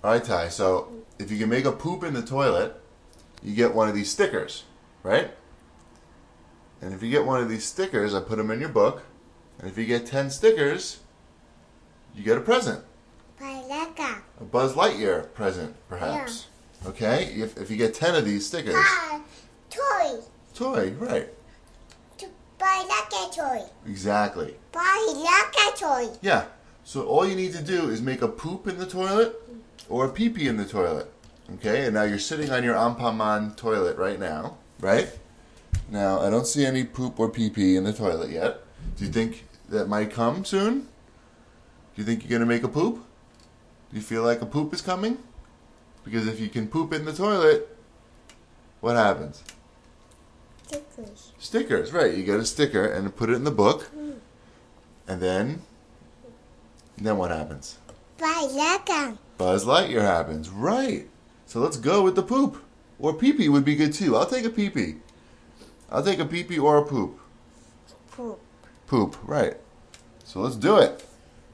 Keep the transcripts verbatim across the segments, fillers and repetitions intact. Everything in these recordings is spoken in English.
Alright, Ty, so if you can make a poop in the toilet, you get one of these stickers, right? And if you get one of these stickers, I put them in your book, and if you get ten stickers, you get a present. A Buzz Lightyear present, perhaps. Yeah. Okay? If, if you get ten of these stickers. Uh, toy. Toy, right. To buy like a toy. Exactly. Buy like a toy. Yeah. So all you need to do is make a poop in the toilet or a pee-pee in the toilet. Okay? And now you're sitting on your Anpanman toilet right now, right? Now, I don't see any poop or pee-pee in the toilet yet. Do you think that might come soon? Do you think you're going to make a poop? Do you feel like a poop is coming? Because if you can poop in the toilet, what happens? Stickers. Stickers, right. You get a sticker and put it in the book. Mm. And then, then what happens? Buzz Lightyear. Buzz Lightyear happens, right. So let's go with the poop. Or pee-pee would be good too. I'll take a pee-pee. I'll take a pee-pee or a poop. Poop. Poop, right. So let's do it.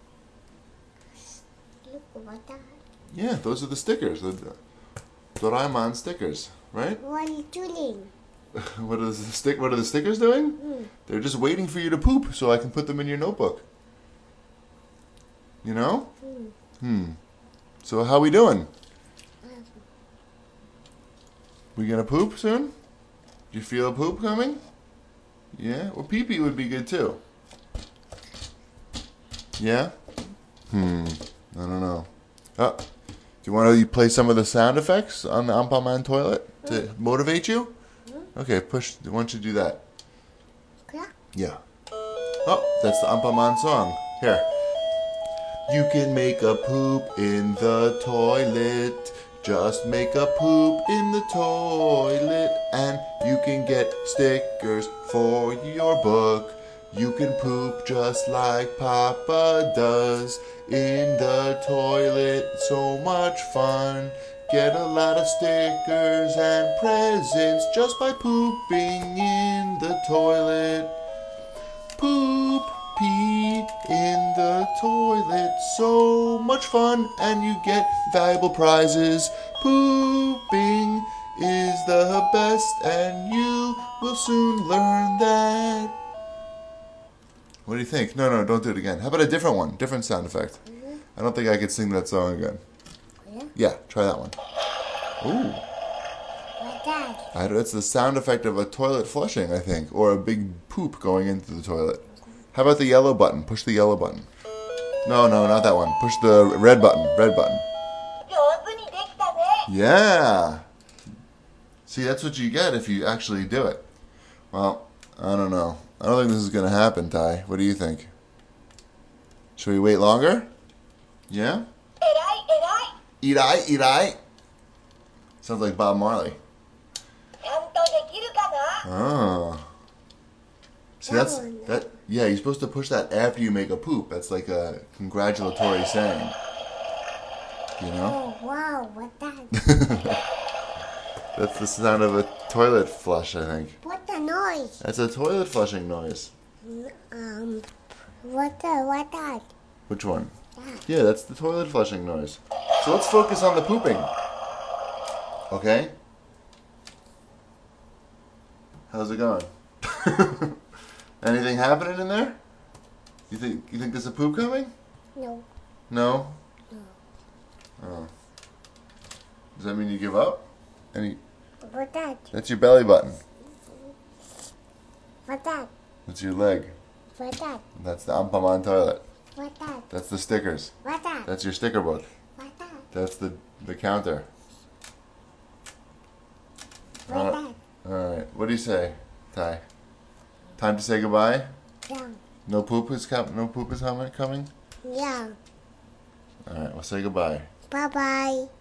Look what that. Yeah, those are the stickers. The Doraemon stickers, right? One doing. What are the stick? What are the stickers doing? Mm. They're just waiting for you to poop, so I can put them in your notebook. You know? Mm. Hmm. So how we doing? Um. We gonna poop soon? Do you feel a poop coming? Yeah. Well, pee pee would be good too. Yeah. Hmm. I don't know. Oh. Do you want to play some of the sound effects on the Anpanman toilet to Mm. motivate you? Mm. Okay, push. Why don't you do that? Yeah. Yeah. Oh, that's the Anpanman song. Here. You can make a poop in the toilet. Just make a poop in the toilet and you can get stickers for your book. You can poop just like Papa does in the toilet. So much fun. Get a lot of stickers and presents just by pooping in the toilet. Poop, pee in the toilet. So much fun and you get valuable prizes. Pooping is the best and you will soon learn that. What do you think? No, no, don't do it again. How about a different one? Different sound effect. Mm-hmm. I don't think I could sing that song again. Yeah. Yeah, try that one. Ooh. What that? I don't, it's the sound effect of a toilet flushing, I think, or a big poop going into the toilet. How about the yellow button? Push the yellow button. No, no, not that one. Push the red button. Red button. Yeah. See, that's what you get if you actually do it. Well, I don't know. I don't think this is going to happen, Ty. What do you think? Should we wait longer? Yeah? Irai, irai. Sounds like Bob Marley. Oh. See, that's that. Yeah, you're supposed to push that after you make a poop. That's like a congratulatory saying. You know? Oh, wow, what that? That's the sound of a toilet flush, I think. What the noise? That's a toilet flushing noise. Um, what the, what that? Which one? That. Yeah, that's the toilet flushing noise. So let's focus on the pooping. Okay? How's it going? Anything happening in there? You think you think there's a poop coming? No. No? No. Oh. Does that mean you give up? Any What that? That's your belly button. What that? That's your leg. What that? That's the Anpanman toilet. What that? That's the stickers. What that? That's your sticker book. What that? That's the the counter. What Uh, that? Alright. What do you say, Ty? Time to say goodbye? Yeah. No poop is com- no poop is coming coming? Yeah. Alright, well say goodbye. Bye-bye.